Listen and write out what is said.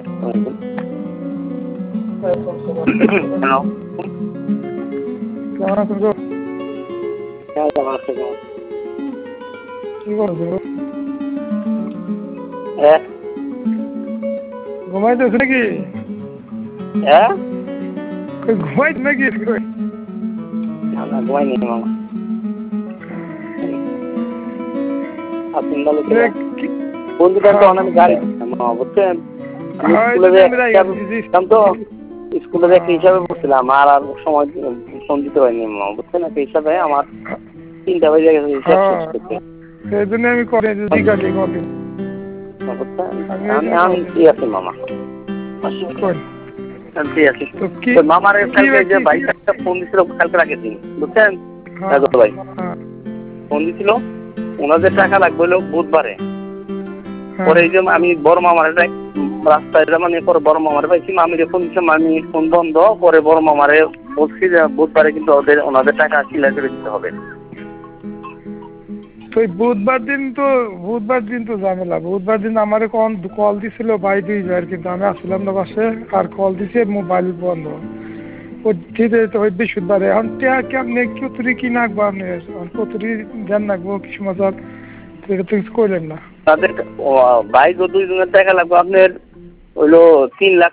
Hello, কেমন আছেন গো? কেমন আছেন? কি করছো? হ্যাঁ ঘুমাইতেছে নাকি? হ্যাঁ, ঘুমাইতে নাকি? না ঘুমাইনি মামা। আপনি ভালো ছিলেন? বন্ধুটা তো অনেক গাড়ি দিচ্ছেন মামা, বুঝছেন? স্কুলে একটা হিসাবে পড়ছিলাম আর সময় ফোন দিতে পারিনি মামা, বুঝছেন? একটা হিসাবে আমার 3টা বেজে গেছে হিসাব শেষ করতে। সেই জন্য আমি করে জিজ্ঞাসা করি। আমি ফ্রি আছি মামা, ফ্রি আছি। মামার কালকে যে ভাইটা একটা ফোন দিছিল কালকে রাখে দিন, বুঝছেন? ভাই ফোন দিছিল, ওনাদের টাকা লাগবে হলো বুধবারে। পরে এই যে আমি বড় মামার রাস্তায় মানে পরে বড় মামারে পাইছি, আমি ফোন দিচ্ছিলাম, আমি ফোন বন্ধ করে বড় মামারে বলছি যে বুধবারে কিন্তু ওনাদের টাকা ক্লিয়ার করে দিতে হবে। বুধবার দিন তো ঝামেলা। বুধবার দিন আমার কল দিছিল ভাই 2বার, কিন্তু আমি আসলাম না পাশে, আর কল দিছে মোবাইল বন্ধ। বৃহস্পতিবারে এখন কেমনে কতরি কি নাকবো, আপনি কতরি ধ্যান রাখবো কি সমাচার কিছু করলেন না। তাদের ভাই 2 জনের টাকা লাগবে আপনার হইলো 3 লাখ